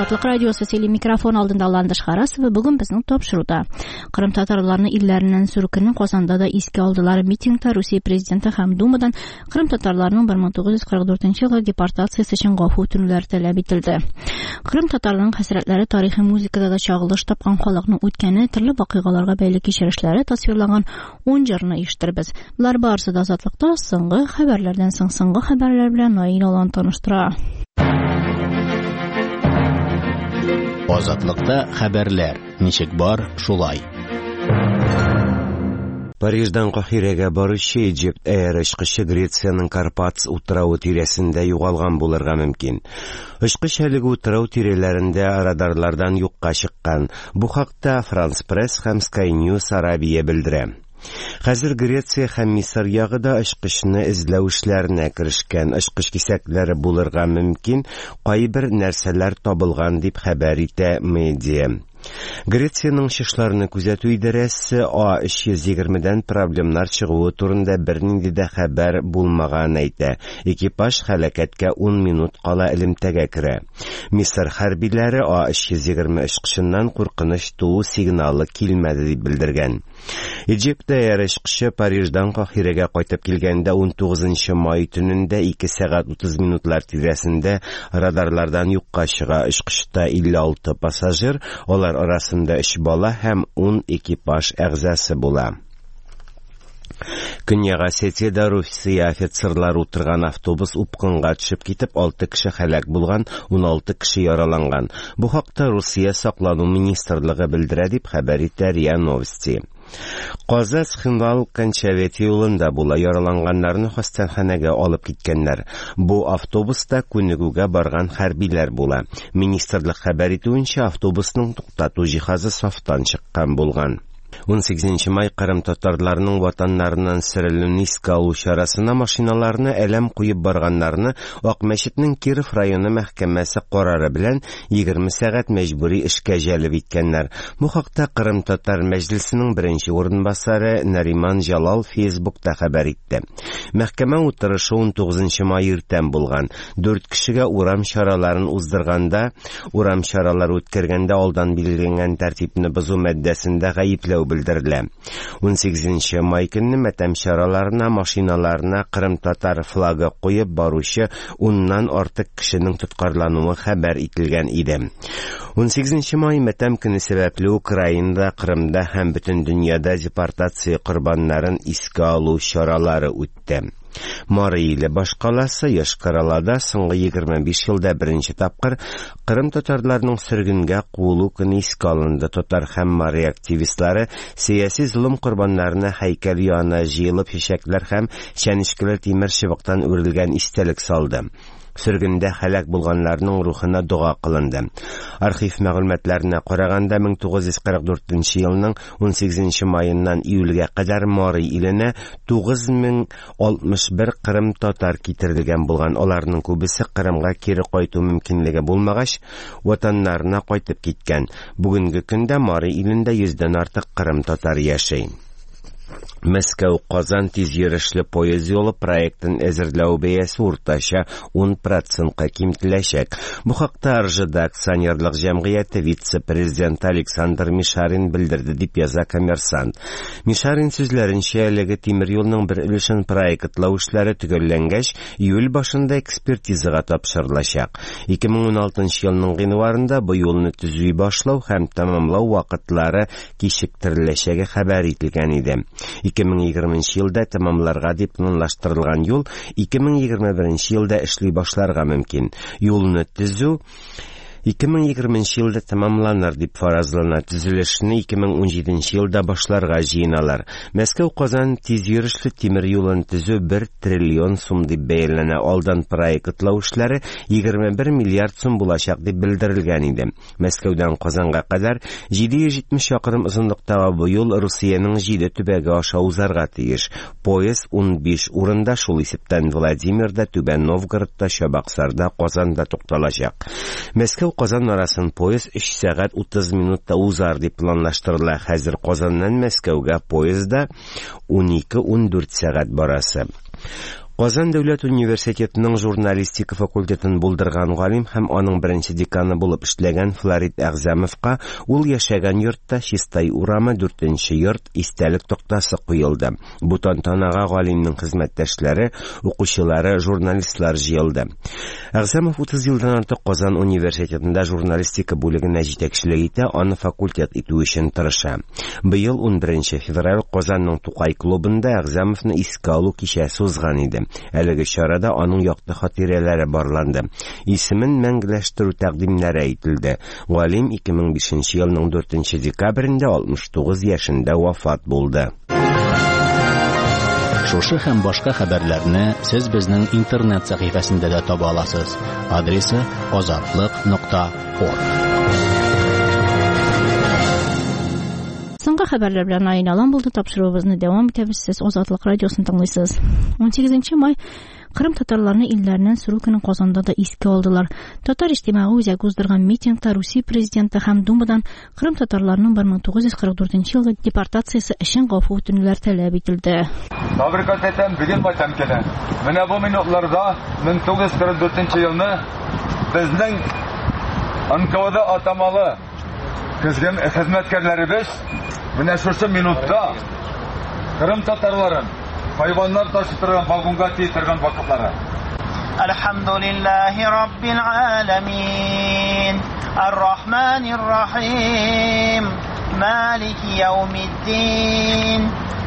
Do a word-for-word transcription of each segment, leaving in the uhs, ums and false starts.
Азатлык радиосы сели микрофон алдында Ландыш Харасова. Бүген безнең тапшыруда Кырым татарларны илләреннән сүрүкне Казанда да искә алдылар. Митингта Русия президенты һәм Думадан Кырым татарларының бер мең тугыз йөз кырык дүртенче елгы депортациясе өчен гафу үтенүләре таләп ителде. Кырым татарларының хәсрәтләре тарихи музыкада да чагылыш тапкан халыкның үткәне, төрле вакыйгаларга бәйле кичерешләре тасвирлаган ун җырны ишеттербез. Булар барысы да Азатлыкта соңгы хәбәрләрдән соң соңгы хәбәрләр белән Наил Алан таныштыра. Азатлыкта хәбәрләр. Ничек бар, шулай. Париждан Кахирәгә баручы Egypt Air очкычы Грециянең Карпатс утрауы тирәсендә югалган булырга мөмкин. Очкыч әлеге утрау тирәләрендә радарлардан юкка чыккан. Бу хакта France Press һәм Sky News Арабия белдерә. Хәзер Греция һәм Мисыр ягыда очкычны эзләү эшләренә керешкән. Очкыч кисәкләре булырга мөмкин, кайбер нәрсәләр табылган дип хәбәр итә медиа. Грециянең шишларны күзәтү идарәсе А өч йөз егермедән проблемнар чыгуы турында бернинди дә хәбәр булмаган әйтә. Экипаж һәлакәткә ун минут кала элемтәгә керә. Мисыр хәрбиләре А өч йөз егерме очкычыннан куркыныч туу сигналы килмәде дип белдергән. Egypt Air очкычы Париждан Кахирәгә кайтып килгәндә ун тугызынчы май төнендә ике сәгать утыз минутлар тирәсендә радарлардан юкка чыга. Очкычта илле алты пассажир, алар арасында өч бала һәм ун экипаж әгъзасы була. Көньяк Осетиядә Русия офицерлары утырган автобус упкынга төшеп китеп, алты кеше һәлак булган, ун алты кеше яраланган. Бу хакта Русия саклану министрлыгы белдерә дип хәбәр итә РИА Новости. Казас Хинвал Кончавети юлында була, яраланганнарны хастаханәгә алып киткәннәр. Бу автобуста күнегүгә барган хәрбиләр була. Министрлык хәбәр итүенчә, автобусның туктату җиһазы сафтан чыккан булган. ун сигезенче май Кырым татарларының ватаннарыннан сөрелүен искә алу чарасына машиналарны әлем куеп барганнарны Ак мәчетнең Киров районы мәхкәмәсе карары белән егерме сәгать мәҗбүри эшкә җәлеп иткәннәр. Бу хакта Кырым татар мәҗлесенең беренче урынбасары Нариман Жалал Фейсбукта хәбәр итте. Мәхкәмә утырышы ун тугызынчы май иртән булган. дүрт кешегә урам чараларын уздырганда, урам чаралары үткәргәндә алдан билгеләнгән тәртипне бозу маддәсендә гаепләү белдерелә. ун сигезенче май көнне матәм чараларына, машиналарына Кырым татар флагы куеп баручы уннан артык кешенең тоткарлануы хәбәр ителгән иде. ун сигезенче май матәм көне сәбәпле Украинада, Кырымда һәм бөтен дөньяда депортация корбаннарын искә алу чаралары үтте. Мары иле башкаласы Йошкар-Олада соңгы егерме биш елда беренче тапкыр Кырым татарларының сөргенгә куылу көне искә алынды. Татар һәм Мары активистлары сиясәт зулым корбаннарына һәйкәл янына җыелып чәчәкләр һәм чәнечкеле тимер чыбыктан үрелгән истәлек салды. Сөргендә һәлак булганнарның рухына дуга кылынды. Архив мәгълүматларына караганда, мең тугыз йөз кырык дүртенче елның ун сигезенче майыннан июльгә кадәр Мары иленә тугыз мең алтмыш бер Кырым татар китерелгән булган. Аларның күбесе Кырымга кире кайту мөмкинлеге булмагач, ватаннарына кайтып киткән. Бүгенге көндә Мары илендә йөздән артык Кырым татар яшәй. Мәскәү-Казан тиз йөрешле поезд юлы проектын әзерләү бәясе уртача ун процентка кимтеләчәк. Бу хакта РЖД акционерлык җәмгыяте вице-президенты Александр Мишарин белдерде дип яза Коммерсант. Мишарин сүзләренчә, әлеге тимер юлның бер өлешен проектлау эшләре төгәлләнгәч, июль башында экспертизага тапшырылачак. ике мең ун алтынчы елның гыйнварында бу юлны төзү башлау һәм тәмамлау вакытлары кичектереләчәге хәбәр ителгән иде. ике мең егерменче елда тәмамларга дип планлаштырылган юл ике мең егерме беренче елда эшли башларга мөмкин. Юлны төзү ике мең егерменче елда тәмамланыр дип фаразлана. Төзелешне ике мең ун җиденче елда башларга җыеналар. Мәскәү-Казан тиз йөрешле тимер юлын төзү бер триллион сум дип бәяләнә. Алдан проектлау эшләре егерме бер миллиард сум булачак дип белдерелгән иде. Мәскәүдән Казанга кадәр җиде йөз җитмеш чакрым озынлыктагы бу юл Русиянең җиде төбәге аша узарга тиеш. Поезд ун биш урында, шул исәптән Владимирда, Түбән Новгородта, Чабаксарда, Казанда тукталачак. Мәскәү-Казан арасын поезд өч сәгать утыз минутта узар дип планлаштырыла. Хәзер Казаннан Мәскәүгә поездда ун ике - ун дүрт сәгать барасы. Казан дәүләт университетының журналистика факультетын булдырган галим һәм аның беренче деканы булып эшләгән Флорид Әгъзәмовка ул яшәгән йортта Чистай урамы дүртенче йорт истәлек тактасы куелды. Бу тантанага галимнең хезмәттәшләре, укучылары, журналистлар җыелды. Әгъзәмов утыз елдан артык Казан университетында журналистика бүлегенә җитәкчелек итә, аны факультет итү өчен тырыша. Быел унберенче февраль Казанның Тукай клубында Әгъзәмовны искә алу кичәсе узган иде. Әлеге чарада аның якты хатирәләре барланды. Исемен мәңгеләштерү тәкъдимнәре әйтелде. Галим ике мең бишенче елның дүртенче декабрендә алтмыш тугыз яшендә вафат булды. Шушы һәм башка хәбәрләрне сез безнең интернет сәхифәсендә дә таба аласыз. Адресы азатлык нокта орг. Соңгы хәбәрләр белән айналам булды. Тапшыруыбызны дәвам итәбез. Сез Азатлык радиосын тыңлыйсыз. он сигезенче май Кырым татарларны илләреннән сөрү көнен Казанда да искә алдылар. Татар иҗтимагы үзәге уздырган митингта Русия президенты һәм Думадан Кырым татарларының бер мең тугыз йөз кырык дүртенче елгы депортациясе өчен гафу үтенүләр таләп ителде. Фабрикат итәм, бүген байтам килә. Менә бу минутларда мең тугыз йөз кырык дүртенче елны безнең Анкавада атамалы кызган хезмәткәрләребез менә шушы минутта Кырым татарларын хайваннар ташытырган вагонга тиетергән вакытлары. Алхамдулиллахи раббил аламин. Ар-рахманир рахим. Малики яумиддин.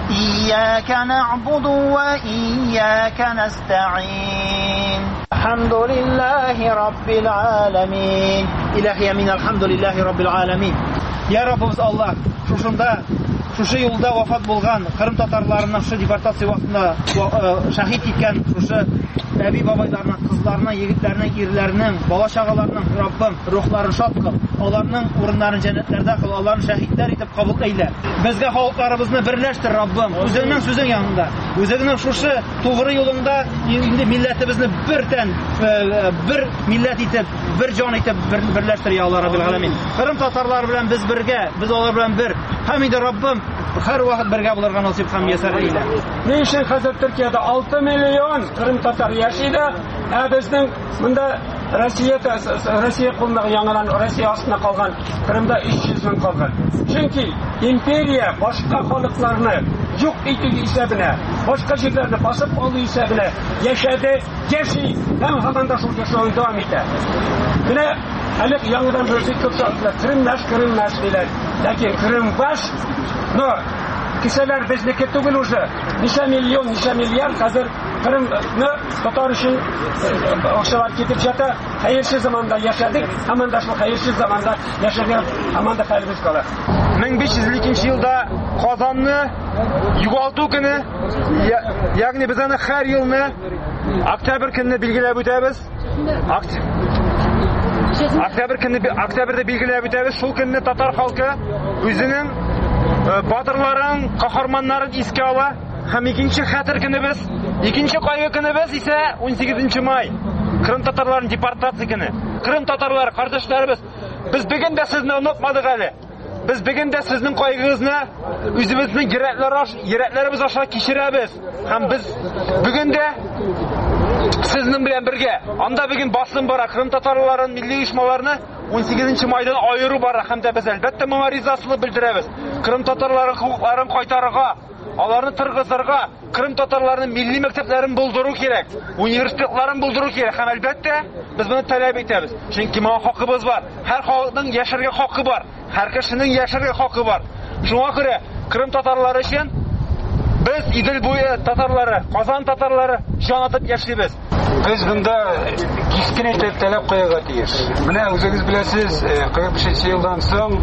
Iyяка нa'буду ва iyяка наста'ин. Алхамдулиллахи раббил аламин. Илаһи амин. Алхамдулиллахи раббил аламин. Я Раббыбыз Аллах, шушында шушы юлда вафат булган Кырым татарларының шу депортация вакытында шәһид иткән шушы әби бабайларның, кызларының, егетләрнең, ирләрнең, бала чагаларның Раббым рухларын шат кыл, аларның урыннарын җәннәтләрдә кыл, аларны шәһидләр итеп кабул әйлә. Безгә халыкларыбызны берләштер, Раббым, үзеңнең сүзең янында. Үзеңнең шушы тугры юлында инде милләтебезне бер тән, бер милләт итеп, бер җан итеп берләштер, я Аллаһ Раббил Аламин. Кырым татарлары белән без бергә, без алар белән бер. Һәм инде Раббым һәр вакыт бергә булырга насыйп һәм ясар әйлә. Ни өчен хәзер Төркиядә алты миллион Кырым татар яши дә, ә безнең монда Россия Россия кулындагы яңадан Россия астында калган Кырымда өч йөз мең калган. Чөнки империя башка халыкларны юк итү исәбенә, башка җирләрне басып алу исәбенә яшәде, яши һәм һаман да шул яшәүен дәвам итә. Менә әле яңадан бер сүз күрсәтелә, Кырымнаш, Кырымнаш диләр. Ләкин Кырымбаш, но кешеләр безнеке түгел уже. Ничә миллион, ничә миллиард хәзер Кырымны татар өчен акчалар китеп җата. Хәерсез заманда яшәдек, һәм да шул хәерсез заманда яшәгән һәм да хәлбез кала. мең биш йөз икенче елда Казанны югалту көне, ягъни без аны һәр елны октябрь көнне билгеләп үтәбез. Октябрь көнне октябрьдә билгеләп үтәбез. Шул көнне татар халкы үзенең батырларын, каһарманнарын искә ала. Һәм икенче хәтер көнебез, икенче кайгы көнебез исә он сигезенче май. Кырым татарларын депортация көне. Кырым татарлары, кардәшләребез, без бүген дә сезне онытмадык әле. Без бүген дә сезнең кайгыгызны үзебезнең йөрәкләребез аша кичерәбез. Һәм без бүген дә сезнең белән бергә. Анда бүген басым бара, Кырым татарларын, милли оешмаларны он сигезенче майдан аеру бара. Һәм дә без әлбәттә моңа ризасылык белдерәбез. Кырым татарлары хукукларын кайтарырга, аларны тыргызырга, Кырым татарларының милли мәктәпләрен булдыру кирәк, университетларын булдыру кирәк. Һәм әлбәттә без моны таләп итәбез. Чөнки моңа хакыбыз бар. Һәр халыкның яшәргә хакы бар. Һәр кешенең яшәргә хакы бар. Шуңа күрә Кырым татарлары өчен без Идел буе татарлары, Казан татарлары җан атып яшибез. Без монда кискен итеп таләп куярга тиеш. Менә үзегез беләсез, кырык бишенче елдан соң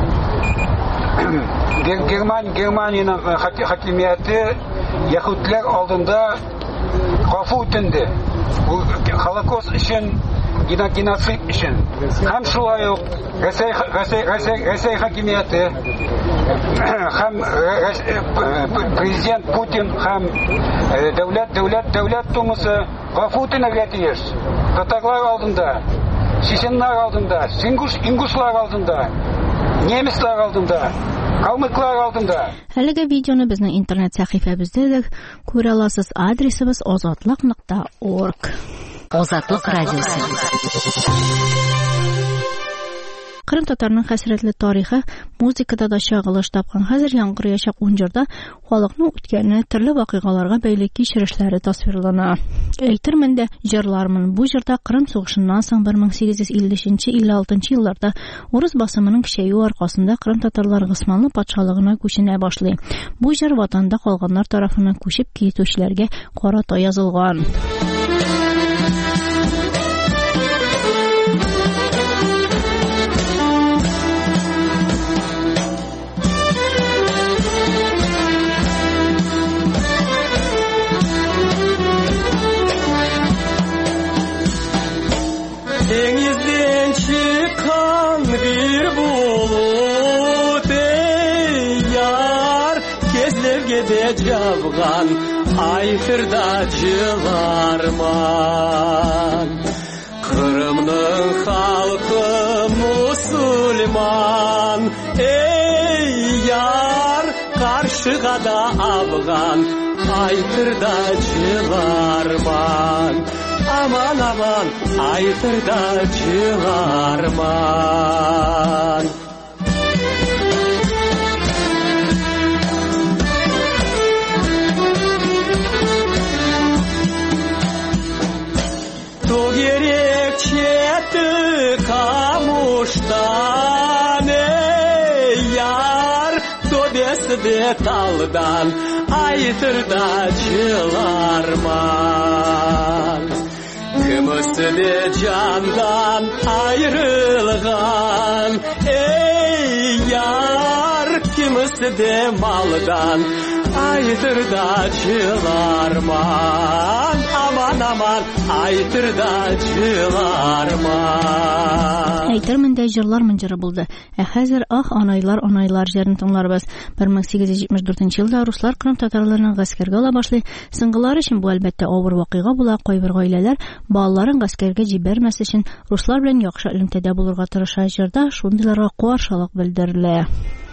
Герман Германиянең хакимияте яһүдләр алдында гафу үтенде. Бу Холокост өчен, геноцид өчен. Һәм шулай ук Россия Россия Россия хакимияте һәм президент Путин һәм дәүләт дәүләт дәүләт думасы гафу үтенергә тиеш. Татарлар алдында, чеченнар алдында, ингушлар алдында, немецлар алдында Калмыклар алдында. Әлеге видеоны безнең интернет сәхифәбездә дә күрә аласыз. Адресыбыз озатлык нокта орг. Озатлык радиосы. Кырым татарының хәсрәтле тарихы музыкада да чагылыш тапкан. Хәзер яңгыр яшак Унҗырда халыкның үткәне, төрле вакыйгаларга бәйле кичерешләре тасвирлана. Әйтермен дә җырлармын. Бу җырда Кырым сугышыннан соң бер мең сигез йөз илле илле алтынчы елларда урыс басымының көчәюе аркасында Кырым татарлары Госманлы патшалыгына күченә башлый. Бу җыр ватанда калганнар тарафыннан күчеп китүчеләргә карата язылган. Denizden çıkan bir bulut ey yar, kezlerge de cavgan aytırda cılarman. Kırım'nın halkı musulman ey yar, karşıga da Afgan aytırda cılarman. Aman aman aytırda cılarman. Tu gerek çetti kamuştan ey yar, tobesi de taldan aytırda cılarman. Kımısı de candan ayrılgan ey yar, kımısı de maldan aytırda cılarman. Aman aman aytırda cılarman. Әйтермен дә җырлар мөнҗыры булды. Ә хәзер ах анайлар анайлар җырын тыңларбыз. бер мең сигез йөз җитмеш дүртенче елда руслар Кырым татарларының гаскәргә ала башлый. Сыңгылар өчен бу әлбәттә авыр вакыйга була. Кайбер гаиләләр балаларын гаскәргә җибәрмәс өчен руслар белән яхшы элемтәдә булырга тырыша. Җырда шундыйларга каршылык белдерелә.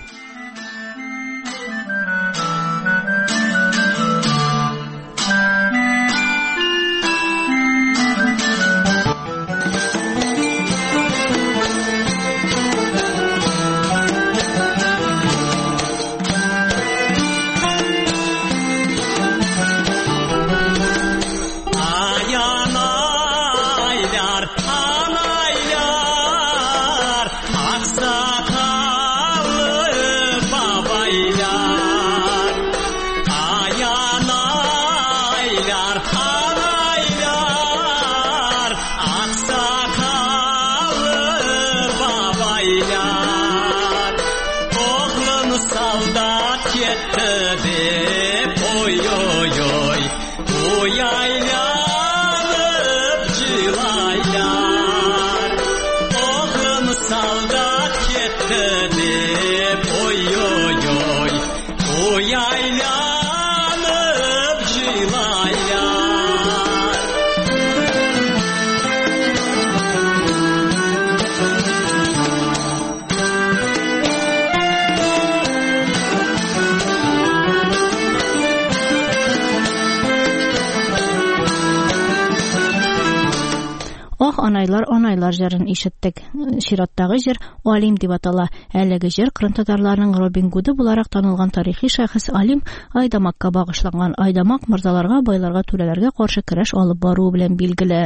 Анайлар анайлар җырын ишеттек. Чираттагы җыр Алим дип атала. Әлеге җыр Кырым татарларының Робин Гуды буларак танылган тарихи шәхес Алим Айдамакка багышланган. Айдамак мырзаларга, байларга, түрәләргә каршы көрәш алып бару белән билгеле.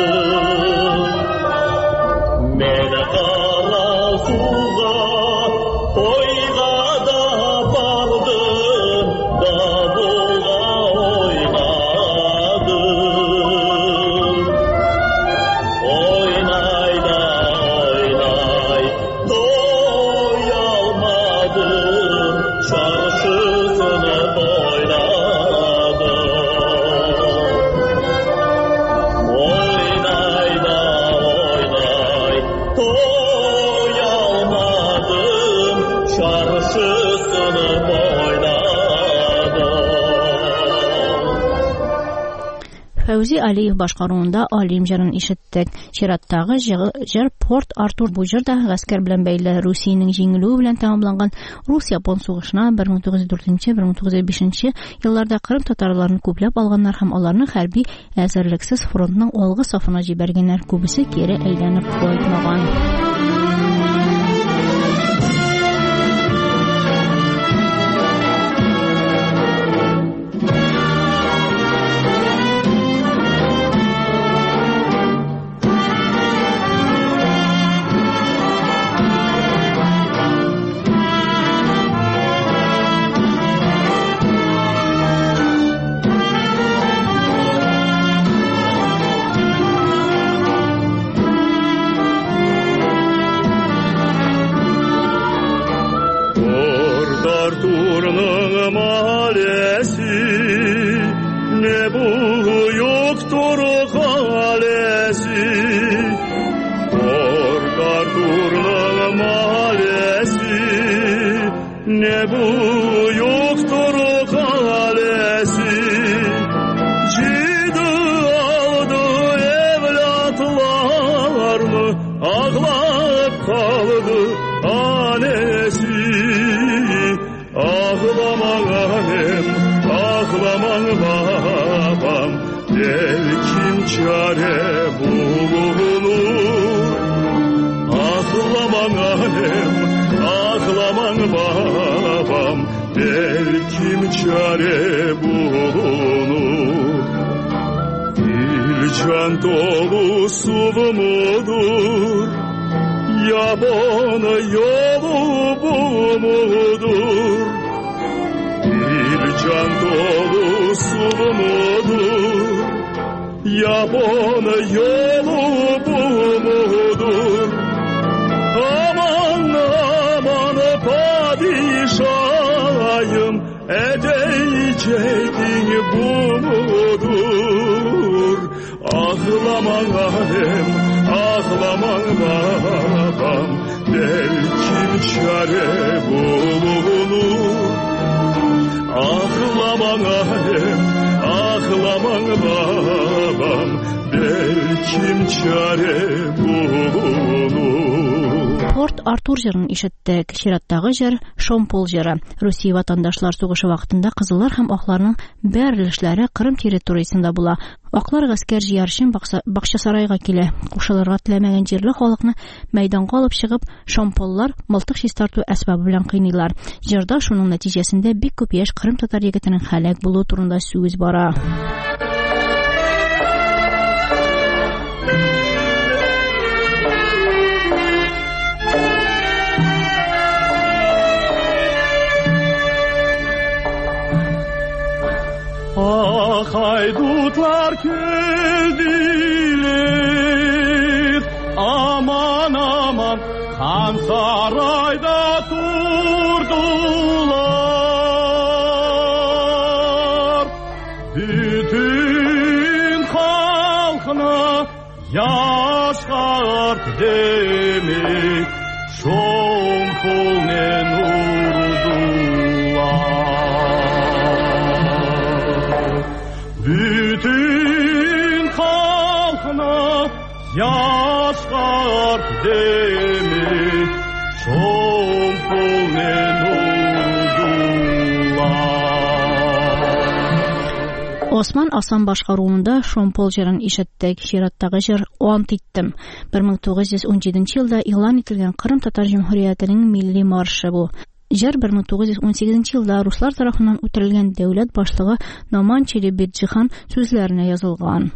Mene kara suga Фәүзи Алиев башкаруында Алим җырын ишеттек. Чираттагы җыр Порт Артур бу җыр да гаскәр белән бәйле. Русиянең җиңелүе белән тәмамланган Рус-Япон сугышына бер мең тугыз йөз дүртенче - бер мең тугыз йөз бишенче елларда Кырым татарларын күпләп алганнар һәм аларны хәрби әзерлексез фронтның алгы сафына җибәргәннәр, күбесе кире әйләнеп кайтмаган. Can dolu sulu mudur, yabana yolu bu mudur? Bir can dolu sulu mudur, yabana yolu bu mudur? Aman aman padişahım, edeceğin bu mudur? Ağlaman alem, ağlaman babam, belki çare bulunur. Ağlaman alem, ağlaman babam, belki çare bulunur. Порт Артур җырын ишеттек. Чираттагы җыр Шомпол җыры. Русия ватандашлар сугышы вакытында кызыллар һәм акларның бәрелешләре Кырым территориясендә була. Аклар гаскәр җыяр өчен Бакчасарайга килә. Кушылырга теләмәгән җирле халыкны мәйданга алып чыгып, шомполлар мылтык чистарту әсбабы белән кыйныйлар. Җырда шуның нәтиҗәсендә бик күп яшь Кырым татар егетенең һәлак булуы турында сүз бара. Ah haydutlar geldiler, aman aman Han sarayda durdular. Bütün halkına yaşart demek Şompol ne nurdular. Bütün halkına yaşart demek Şompol ne nurdular. Осман Асан башкаруында Шомпол җырын ишеттек. Чираттагы җыр «Ант иттем». бер мең тугыз йөз ун җиденче елда игълан ителгән Кырым Татар Җумһуриятенең милли маршы бу. Җыр бер мең тугыз йөз ун сигезенче елда руслар тарафыннан үтерелгән дәүләт башлыгы Номан Челебедҗихан сүзләренә язылган.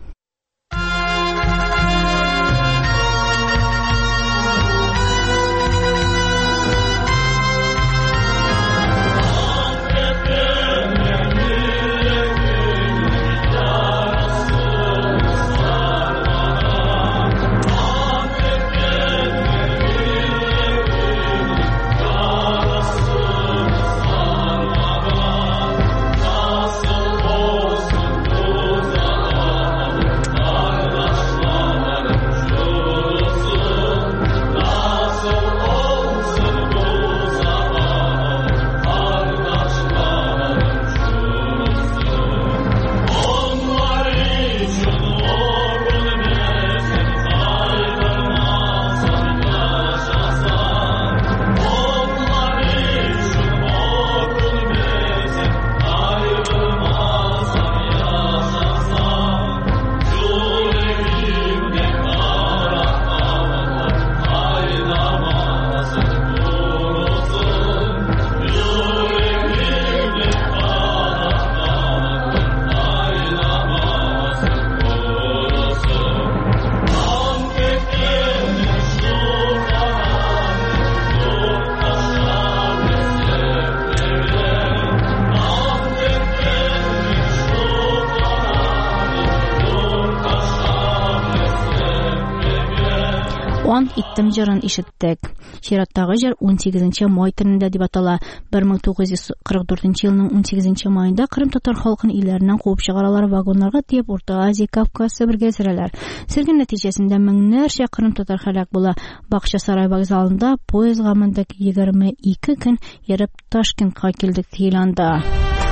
Ant ittим җырын ишеттек. Чираттагы җыр он сигезенче май төнендә дип атала. бер мең тугыз йөз кырык дүртенче елның он сигезенче маенда Кырым татар халкын илләреннән куып чыгаралар, вагоннарга тиеп Урта Азия, Кавказ, Себергә сөрәләр. Сөрген нәтиҗәсендә меңнәрчә Кырым татар һәлак була. Бакчасарай вокзалында поездга мендек егерме ике көн йөреп Ташкентка килдек диеләнде.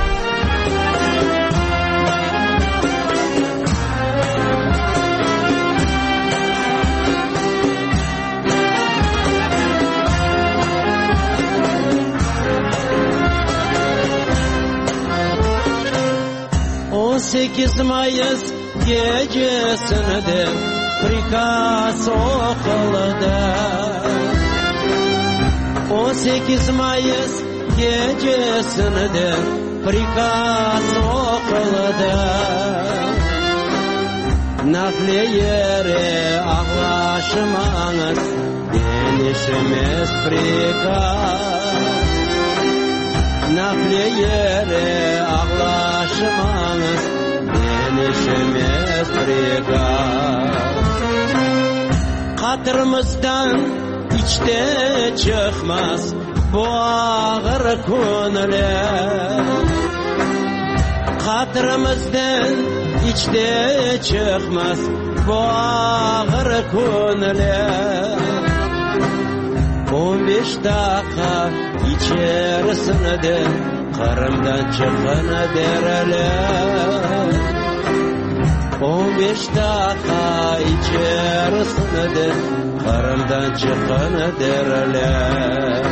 on sekiz Mayıs gecesinde prikaz okulda on sekiz Mayıs gecesinde prikaz okulda nafle yere ağlaşmanız denişimiz prikaz nafle yere ağlaşmanız denişimiz prikaz katırımızdan içte çıkmaz bu ağır konular katırımızdan içte çıkmaz bu ağır konular on beş dakika içerisinde Kırım'dan çıkan derler on beş dakika içerisinde Kırım'dan çıkan derler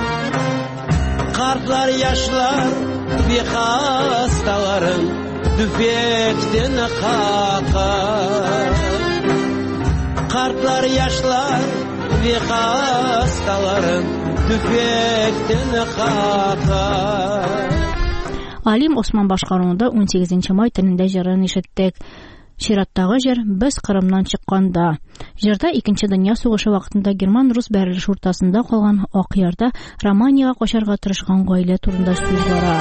kartlar yaşlar bir hastaların tüfekten kakar kartlar yaşlar bir hastaların tüfekten kakar. Алим Осман башкаруында он сигезенче май төнендә җырын ишеттек. Чираттагы җыр без Кырымнан чыкканда. Җырда Икенче дөнья сугышы вакытында Герман-рус бәрелеш уртасында калган Акъярда Романиягә качарга тырышкан гаилә турында сүз бара.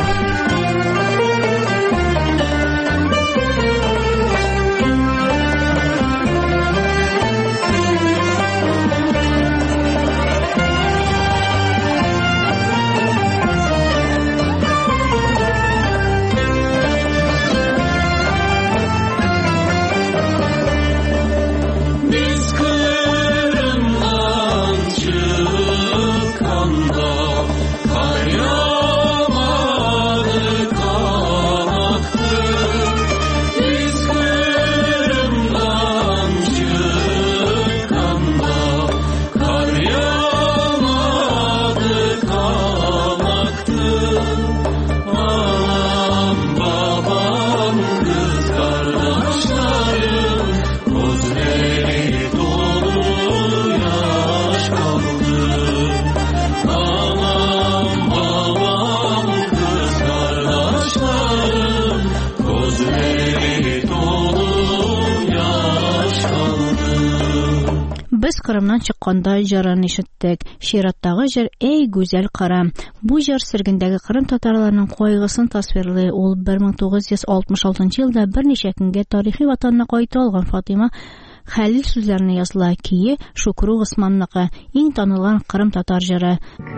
Без Кырымнан чыкканда җырын ишеттек. Чираттагы җыр эй гүзәл Кырым. Бу җыр сөргендәге Кырым татарларының кайгысын тасвирлый. Ул бер мең тугыз йөз алтмыш алтынчы елда берничә көнгә тарихи ватанына кайта алган Фатыйма Хәлил сүзләренә языла. Кие Шукру Госманныкы, иң танылган Кырым татар җыры.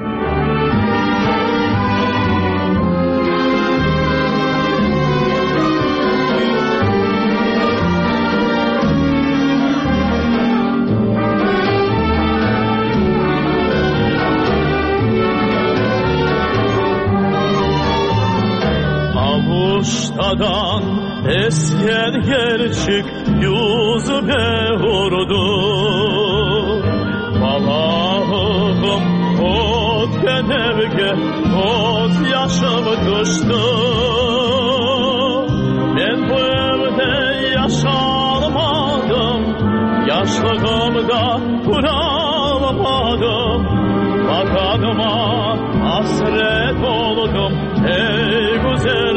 Avuştadan esker gerçek yüzü be vurdu Balağım ot genevge ot yaşım düştü Ben bu evde yaşamadım Yaşlığımda kuramadım Vatanıma hasret oldum ey güzel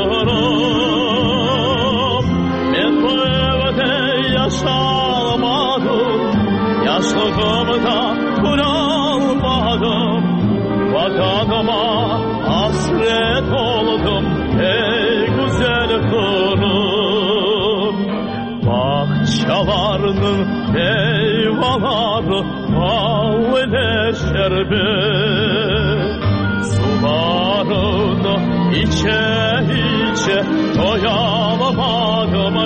Kırım Ben bu evde yaşamadım Yaşlığımda kuramadım Vatanıma hasret oldum ey güzel Kırım Bahçalarının eyvah Dağları havle şerbet Sularını içe içe doyalamadım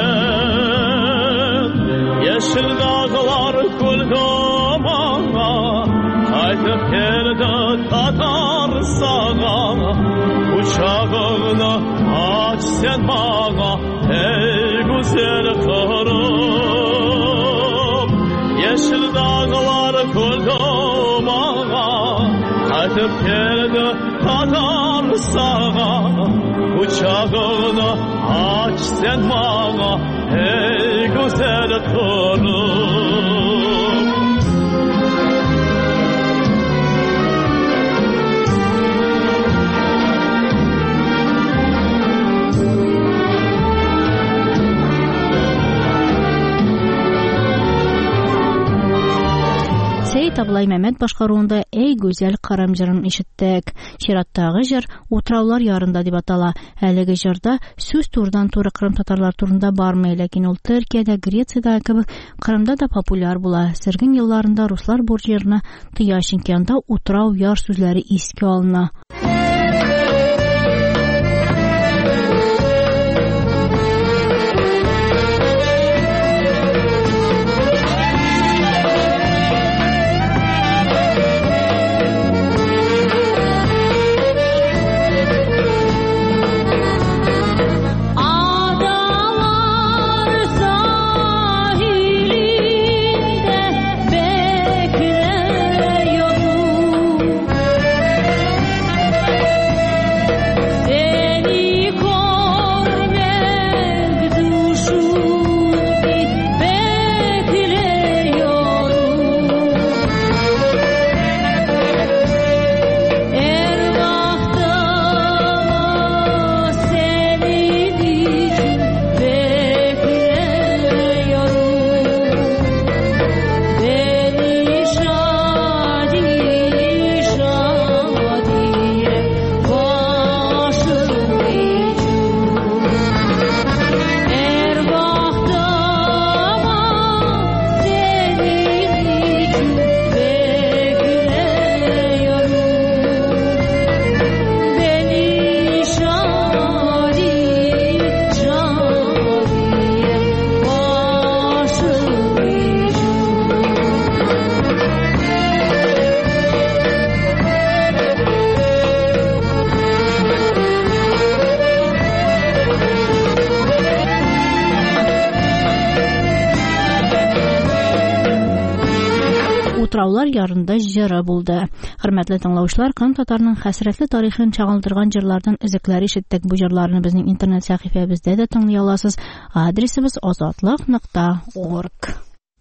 ben Yeşil dağlar kuldumana Kaytıp geldi Tatar sağa Uçağını aç sen bana ey güzel kırım Yeşil dağlar kuldumana Kaytıp geldi Tatar sağa Uçağını aç sen bana ey güzel kırım Seyit Ablay Mehmet başkaruunda ey güzel Kırım jırын işittik. Şirattагы jır Утраулар ярында дип атала. Әлеге жырда сүз турдан туры Кырым татарлар турында бармы, ләкин ул Төркиядә, Грециядә кебек Кырымда да популяр була. Сөргün елларында руслар бу җырны тыя, чөнки анда Утрау яр сүзләре искә алына. Утраулар ярында җыры булды. Хөрмәтле тыңлаучылар, Кырым татарының хәсрәтле тарихын чагылдырган җырлардан өзекләр ишеттек. Бу җырларны безнең интернет сәхифәбездә дә тыңлый аласыз. Адресыбыз азатлык нокта орг.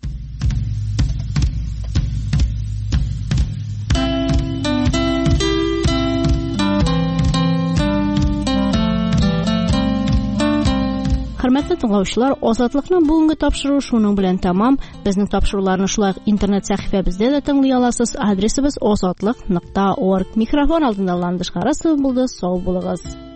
Хөрмәтле тыңлаучылар, Азатлыкның бүгенге тапшыруы шуның белән тәмам. Безнең тапшыруларны шулай интернет сәхифәбездә дә тыңлый аласыз. Адресыбыз азатлык нокта орг. Микрофон алдында Ландыш Карасов булды. Сау булыгыз.